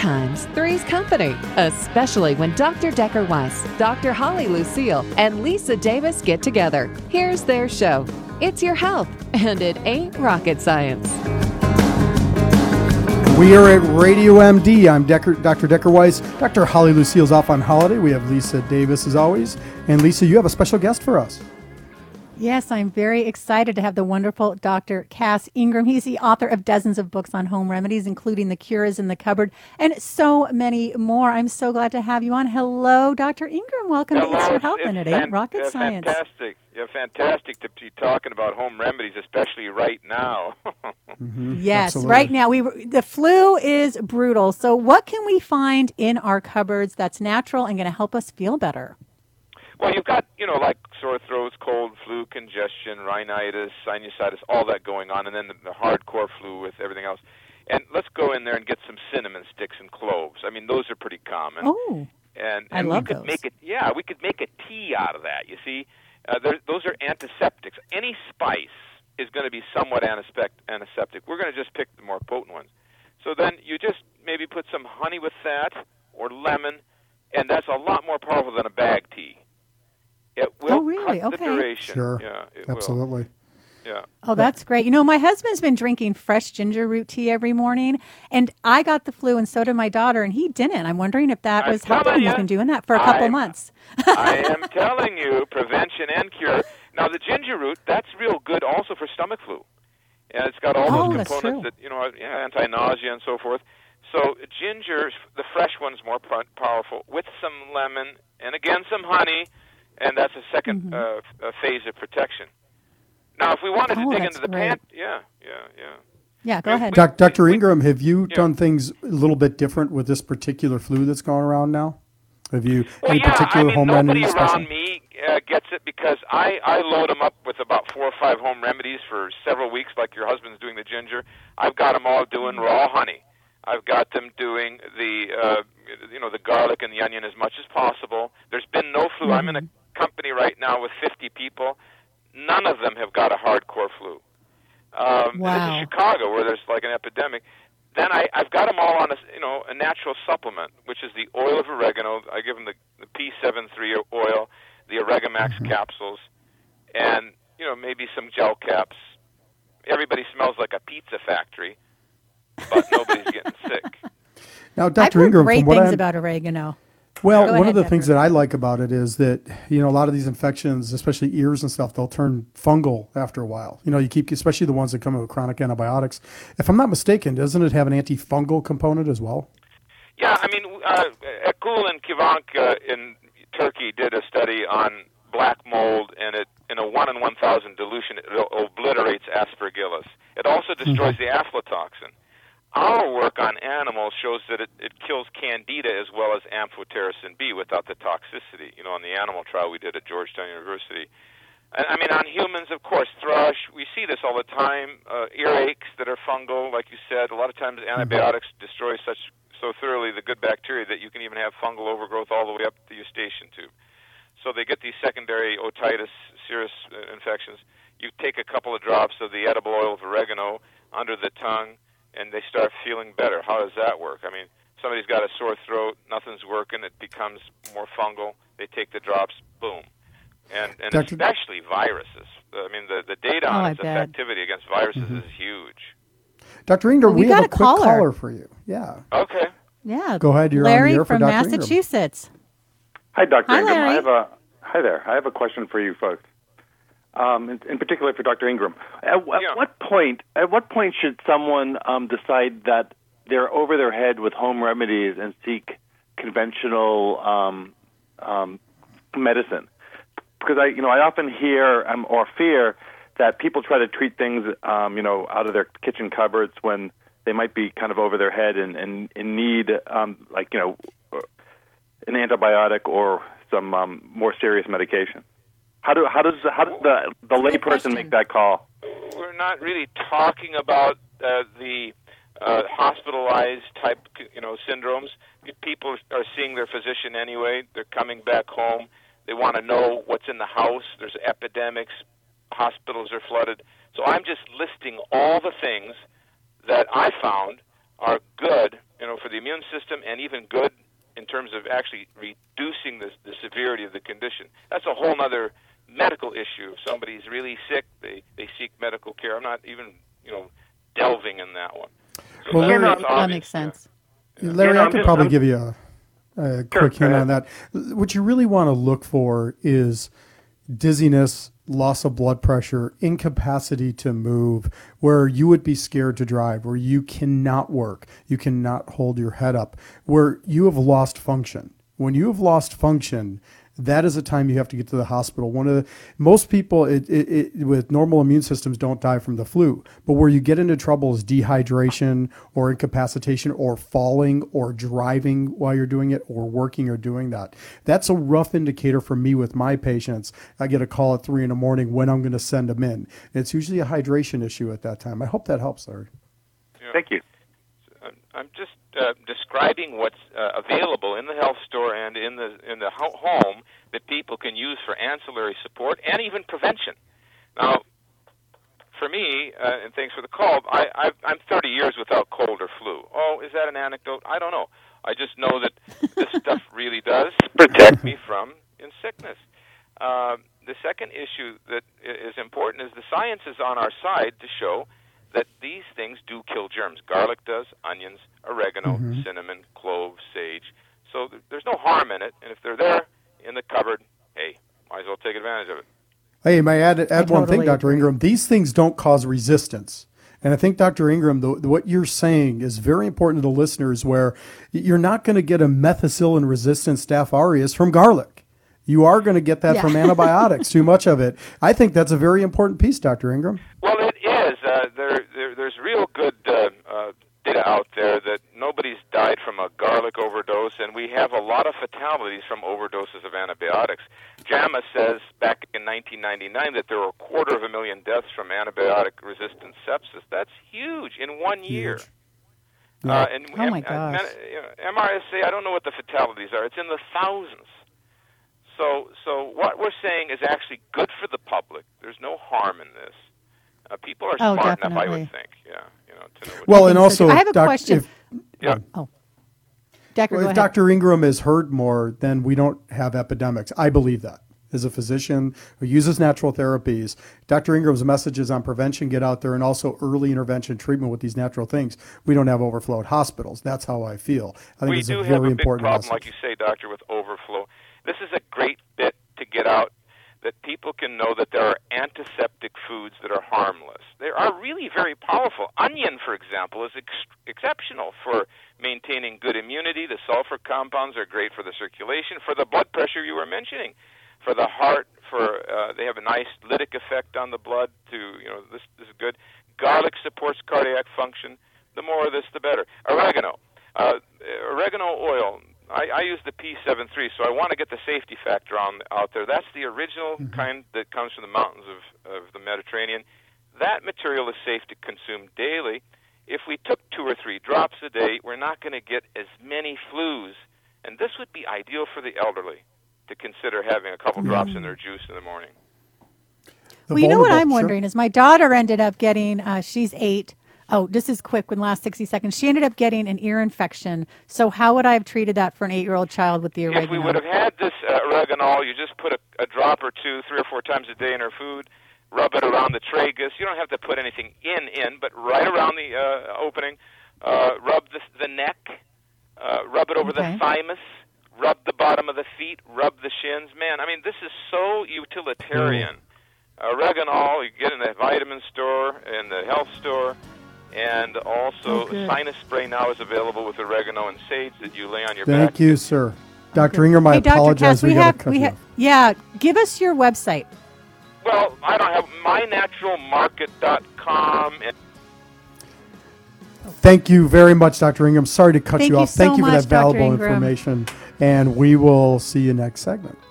Sometimes three's company, especially when Dr. Decker Weiss, Dr. Holly Lucille, and Lisa Davis get together. Here's their show. It's your health, and it ain't rocket science. We are at Radio MD. I'm Dr. Decker Weiss. Dr. Holly Lucille's off on holiday. We have Lisa Davis as always. And Lisa, you have a special guest for us. Yes, I'm very excited to have the wonderful Dr. Cass Ingram. He's the author of dozens of books on home remedies, including The Cure is in the Cupboard, and so many more. I'm so glad to have you on. Hello, Dr. Ingram. Welcome to It's Your Health, and it ain't rocket science. Fantastic. Yeah, fantastic to be talking about home remedies, especially right now. Yes, absolutely. Right now. The flu is brutal. So what can we find in our cupboards that's natural and going to help us feel better? Well, you've got, like sore throats, cold, flu, congestion, rhinitis, sinusitis, all that going on, and then the hardcore flu with everything else. And let's go in there and get some cinnamon sticks and cloves. I mean, those are pretty common. Oh, and I love we could those. we could make a tea out of that, you see. Those are antiseptics. Any spice is going to be somewhat antiseptic. We're going to just pick the more potent ones. So then you just maybe put some honey with that or lemon, and that's a lot more powerful than a bag tea. It will cut the duration. Sure. Yeah, it absolutely. Will. Yeah. Oh, that's great. My husband's been drinking fresh ginger root tea every morning, and I got the flu, and so did my daughter, and he didn't. I'm wondering if that was helpful. He's been doing that for a couple months. I am telling you, prevention and cure. Now, the ginger root, that's real good also for stomach flu. And it's got all those components that, anti-nausea and so forth. So ginger, the fresh one's more powerful, with some lemon, and again, some honey, and that's a second phase of protection. Now, if we wanted to dig into the pant, Yeah, go ahead. Dr. Ingram, have you done things a little bit different with this particular flu that's going around now? Have you any particular home remedies? Nobody around me gets it because I load them up with about 4 or 5 home remedies for several weeks, like your husband's doing the ginger. I've got them all doing raw honey. I've got them doing the garlic and the onion as much as possible. There's been no flu. I'm in a company right now with 50 people. None of them have got a hardcore flu. Wow. This is Chicago, where there's like an epidemic. Then I've got them all on a natural supplement, which is the oil of oregano. I give them the P73 oil, the Oregamax capsules, and maybe some gel caps. Everybody smells like a pizza factory, but nobody's getting sick. Now, Dr. I've Ingram, heard great from what things about oregano. Well, one of the things that I like about it is that, a lot of these infections, especially ears and stuff, they'll turn fungal after a while. You keep, especially the ones that come with chronic antibiotics. If I'm not mistaken, doesn't it have an antifungal component as well? Yeah, I mean, Ekul and Kivank in Turkey did a study on black mold, and it, in a 1 in 1,000 dilution, it obliterates Aspergillus. It also destroys the aflatoxin. Our work on animals shows that it kills Candida as well as amphotericin B without the toxicity. On the animal trial we did at Georgetown University. And, I mean, on humans, of course, thrush, we see this all the time. Earaches that are fungal, like you said. A lot of times antibiotics destroy so thoroughly the good bacteria that you can even have fungal overgrowth all the way up the eustachian tube. So they get these secondary otitis, serous infections. You take a couple of drops of the edible oil of oregano under the tongue, and they start feeling better. How does that work? I mean, somebody's got a sore throat, nothing's working, it becomes more fungal. They take the drops, boom. And especially viruses. I mean, the data on its effectivity against viruses is huge. Dr. Ingram, we have a quick caller for you. Yeah. Okay. Yeah. Go ahead. You're Larry on the air for from Dr. Massachusetts. Ingram. Hi, Dr. Hi, Ingram. Larry. Hi there. I have a question for you folks. In particular for Dr. Ingram. At what point should someone decide that they're over their head with home remedies and seek conventional medicine? Because I often hear or fear that people try to treat things out of their kitchen cupboards when they might be kind of over their head and need an antibiotic or some more serious medication. How does the layperson make that call? We're not really talking about the hospitalized type, syndromes. People are seeing their physician anyway. They're coming back home. They want to know what's in the house. There's epidemics. Hospitals are flooded. So I'm just listing all the things that I found are good for the immune system, and even good in terms of actually reducing the severity of the condition. That's a whole other medical issue. If somebody's really sick, they seek medical care. I'm not even, delving in that one. So well, Larry, that makes sense. Yeah. Larry, I could probably give you a quick hint on that. What you really want to look for is dizziness, loss of blood pressure, incapacity to move, where you would be scared to drive, where you cannot work, you cannot hold your head up, where you have lost function. When you have lost function, that is a time you have to get to the hospital. Most people with normal immune systems don't die from the flu, but where you get into trouble is dehydration or incapacitation or falling or driving while you're doing it or working or doing that. That's a rough indicator for me with my patients. I get a call at 3 a.m. when I'm going to send them in. It's usually a hydration issue at that time. I hope that helps, Larry. Yeah. Thank you. I'm just describing what's available in the health store and in the home that people can use for ancillary support and even prevention. Now, for me, and thanks for the call, I'm 30 years without cold or flu. Oh, is that an anecdote? I don't know. I just know that this stuff really does protect me from in sickness. The second issue that is important is the science is on our side to show that these things do kill germs. Garlic does, onions, oregano, cinnamon, cloves, sage. So there's no harm in it, and if they're there in the cupboard, hey, might as well take advantage of it. Hey, may I add one thing, Dr. Ingram? These things don't cause resistance. And I think, Dr. Ingram, what you're saying is very important to the listeners, where you're not going to get a methicillin-resistant Staph aureus from garlic. You are going to get that from antibiotics, too much of it. I think that's a very important piece, Dr. Ingram. Well, it is. There's real good data out there that nobody's died from a garlic overdose, and we have a lot of fatalities from overdoses of antibiotics. JAMA says back in 1999 that there were 250,000 deaths from antibiotic-resistant sepsis. That's huge in 1 year. Yeah. Oh, my gosh. MRSA, I don't know what the fatalities are. It's in the thousands. So what we're saying is actually good for the public. There's no harm in this. People are smart definitely. enough, I would think. Yeah, to know what well, and also, I have a question. Yeah. Decker, if go ahead. Dr. Ingram is heard more, then we don't have epidemics. I believe that. As a physician who uses natural therapies, Dr. Ingram's messages on prevention get out there, and also early intervention treatment with these natural things. We don't have overflowed hospitals. That's how I feel. I think it's a very important message. We do have a big problem, like you say, Doctor, with overflow. This is a great bit to get out, that people can know that there are antiseptic foods that are harmless. They are really very powerful. Onion, for example, is exceptional for maintaining good immunity. The sulfur compounds are great for the circulation, for the blood pressure you were mentioning, for the heart. They have a nice lytic effect on the blood. This is good. Garlic supports cardiac function. The more of this, the better. Oregano, oregano oil. I use the P73, so I want to get the safety factor out there. That's the original kind that comes from the mountains of the Mediterranean. That material is safe to consume daily. If we took 2 or 3 drops a day, we're not going to get as many flus. And this would be ideal for the elderly to consider having a couple drops in their juice in the morning. Well, you know what I'm wondering is my daughter ended up getting, she's 8. Oh, this is quick, in the last 60 seconds. She ended up getting an ear infection. So how would I have treated that for an 8-year-old child with the oregano? If we would have had this oregano, you just put a drop or 2, 3 or 4 times a day in her food, rub it around the tragus. You don't have to put anything in, but right around the opening. Rub the neck, rub it over the thymus, rub the bottom of the feet, rub the shins. Man, I mean, this is so utilitarian. Oregano, you get in the vitamin store, in the health store. And also, sinus spray now is available with oregano and sage that you lay on your back. Thank you, sir. Dr. Ingram, I apologize. Dr. Cass, give us your website. Well, I don't have mynaturalmarket.com. Thank you very much, Dr. Ingram. Sorry to cut you off. Thank you for that Dr. valuable Ingram. information. And we will see you next segment.